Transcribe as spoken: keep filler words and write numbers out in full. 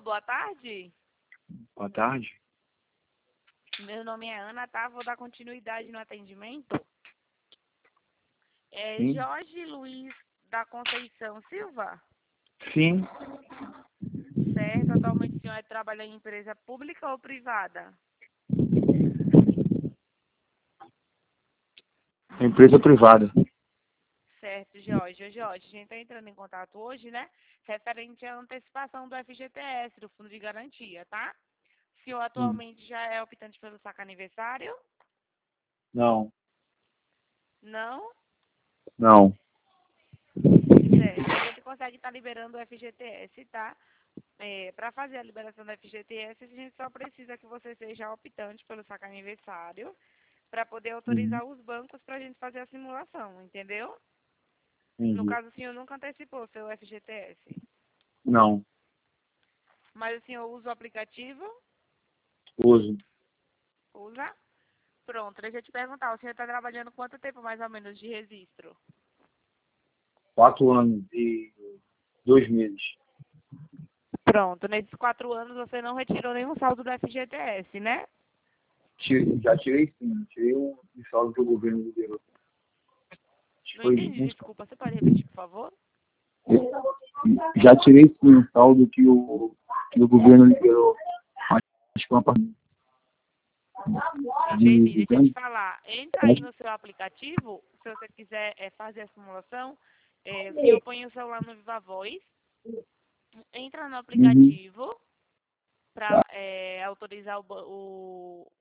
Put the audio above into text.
boa tarde. Boa tarde. Meu nome é Ana, tá? Vou dar continuidade no atendimento. É Sim. Jorge Luiz da Conceição Silva? Sim. Certo. Atualmente o senhor trabalha em empresa pública ou privada? Empresa privada. Certo, Jorge. Ô, Jorge, a gente está entrando em contato hoje, né? Referente à antecipação do F G T S, do Fundo de Garantia, tá? O senhor Hum. atualmente já é optante pelo saque aniversário? Não. Não? Não. Certo. A gente consegue estar liberando o F G T S, tá? É, para fazer a liberação do F G T S, a gente só precisa que você seja optante pelo saque aniversário para poder Uhum. autorizar os bancos para a gente fazer a simulação, entendeu? No Entendi. caso, o senhor nunca antecipou seu F G T S, Não. mas o senhor usa o aplicativo? Uso. Usa? Pronto, deixa eu te perguntar, o senhor está trabalhando quanto tempo mais ou menos de registro? Quatro anos e dois meses. Pronto, nesses quatro anos você não retirou nenhum saldo do F G T S, né? Tirei- Já tirei sim. Tirei o o saldo que o governo liberou. Acho que Não foi entendi, um desculpa, você pode repetir, por favor? saldo. Já tirei sim o saldo que o, que o governo liberou. Acho que uma parte de, Entendi, de deixa eu te grande. falar. Entra aí no seu aplicativo, se você quiser é, fazer a simulação, é, o senhor põe o celular no Viva Voz, entra no Uhum. aplicativo para autorizar o, ba- o,